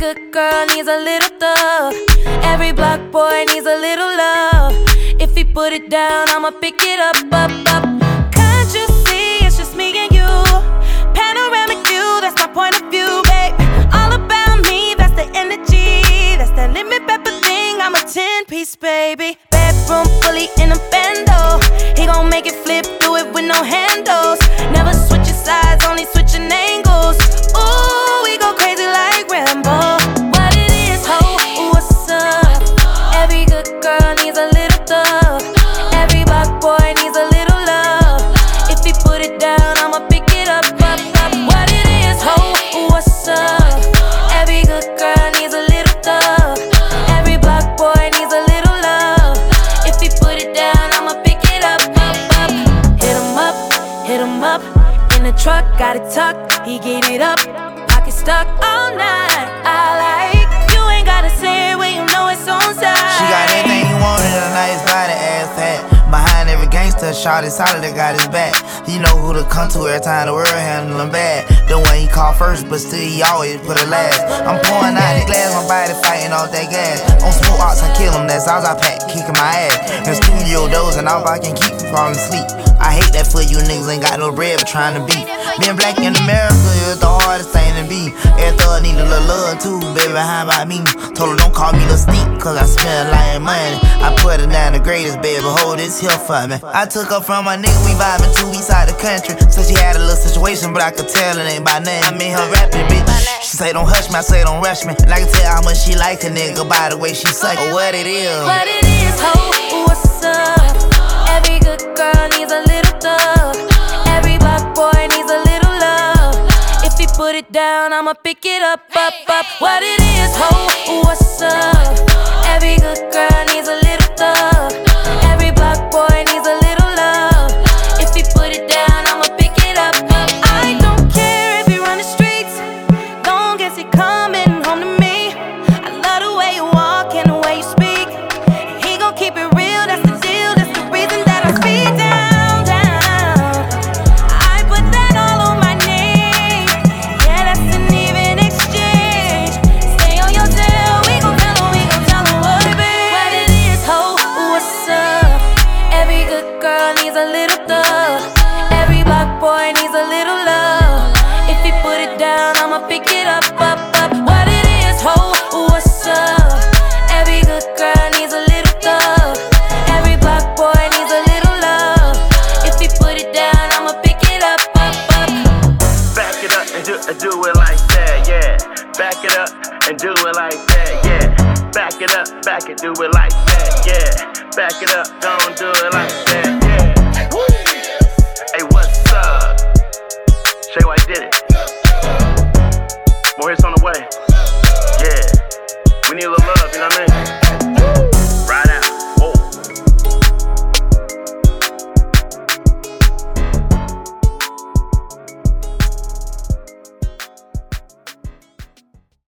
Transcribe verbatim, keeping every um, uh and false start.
good girl needs a little thug. Every block boy needs a little love. If he put it down, I'ma pick it up, up, up. Can't you see it's just me and you? Panoramic view, that's my point of view, babe. All about me, that's the energy. That's that lemon pepper thing, I'm a ten-piece, baby. Bedroom fully in a bando. He gon' make it flip, do it with no handles. Never switching sides, only switching angles. Ooh, we go crazy like Rambo. What it is, ho, what's up? Every good girl needs a little thug. Every block boy needs a little love. If he put it down, I'ma pick it up, up, up. What it is, ho, what's up? Every good girl needs a little thug. Every block boy needs a little love. If he put it down, I'ma pick it up, up, up. Hit him up, hit him up. In the truck, got it tucked, he get it up. Pocket stuck all night, I like. You ain't gotta say it when you know it's on side. She got everything he wanted, a nice body, ass fat. Behind every gangster, shawty solid, that got his back. He know who to come to every time the world handle him bad. The one he called first, but still he always put it last. I'm pouring out the glass, my body fighting off that gas. On smoke ox, I kill him, that's all I pack, kicking my ass. In studio doors, and all I can keep from falling asleep. I hate that for you niggas ain't got no bread for trying to beat. Being black in America is the hardest thing to be. Every thug need a little love too, baby, how about me? Told her don't call me the stink, cause I smell like money. I put her down the greatest, baby, hold this here for me. I took her from my nigga, we vibing two weeks out the country. So she had a little situation, but I could tell it ain't by nothing. I mean her rapping, bitch. She say don't hush me, I say don't rush me. And I can tell how much she like a nigga by the way she suck or what it is. What it is, ho, what's up? Every good girl needs a little thug. Every block boy needs a little love. If he put it down, I'ma pick it up, up, up. What it is, ho, what's up? Every good girl needs a little thug. Every block boy needs a little love. If he put it down, I'ma pick it up, up. I don't care if he run the streets, long as he coming home to me. I love the way you walk and the way you speak. He gon' keep it real, that's the deal. That's the reason that I speed down, down. I put that all on my name. Yeah, that's an even exchange. Stay on your tail, we gon' tell him, we gon' tell him what it be. What it is, ho, what's up? Every good girl needs a little thug. Every block boy needs a little love. If he put it down, I'ma pick it up, up, up. What it is, ho, what's up? Every good girl needs a little thug. Every block boy needs a little love. If he put it down, I'ma pick it up, up, up. Back it up and do, and do it like that, yeah. Back it up and do it like that, yeah. Back it up, back it, do it like that, yeah. Back it up, don't do it like that.